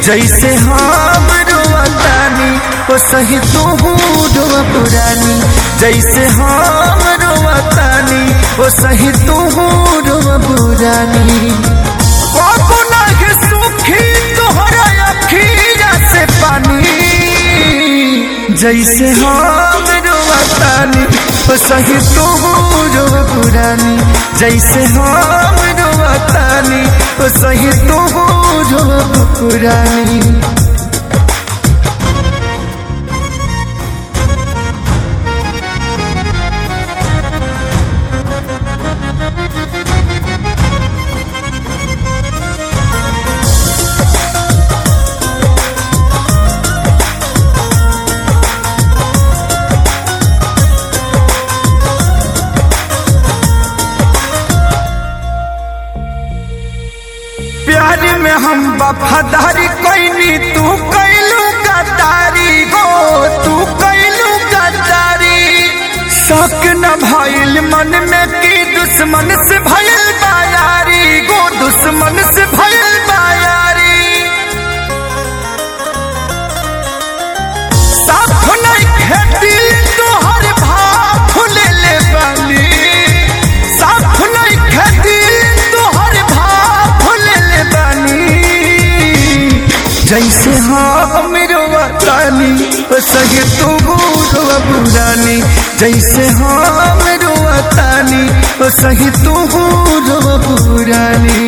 जैसे हम रोवतानी ओ सही तू रोवा पुरानी। जैसे हम रोवतानी ओ सही तू रोवा पुरानी। बाबू नागे सुखी तोहरा अखिया से पानी। जैसे हम रोवतानी ओ सही तू रोवा पुरानी। जैसे हम रोवतानी ओ सही तू रोवा पुरानी। प्यार में हम वफादारी कैनी तू कैलू गद्दारी गो। तू कैलू गद्दारी शक न भइल मन में कि दुश्मन से भइल बायारी गो। दुश्मन से भइल बायारी साफ नहीं खेती तोहर भाव ले ले बानी। साफ नहीं खेती तोहर भाव ले ले बानी। जैसे हम रोवतानी ओ सही तू रोवा पुरानी। जैसे हम रोवतानी ओ सही तू रोवा पुरानी।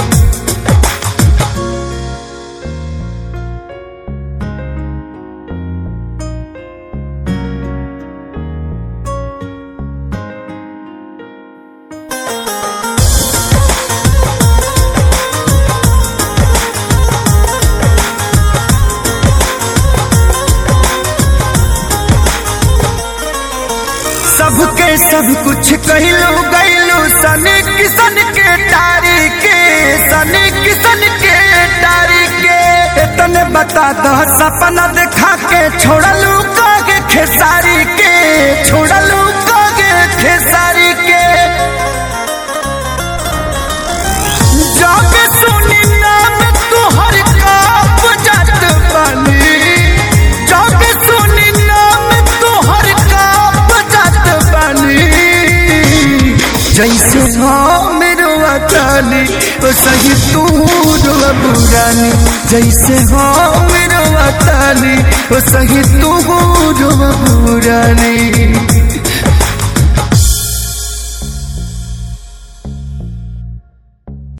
सबके सब कुछ कहलू गैलू सनी किसन के टारी के। सनी किसन के टारी के इतने बता दो सपना देखा के छोड़लू कागे खेसारी के। छोड़लू कागे खेसारी के जब सुनी नाम तुहर काप जात बानी। जब सुनी नाम तुहर काप जात बानी। जैसे हम रोवतानी ओ सही तू रोवा पुरानी। जैसे हम रोवतानी ओ सही तू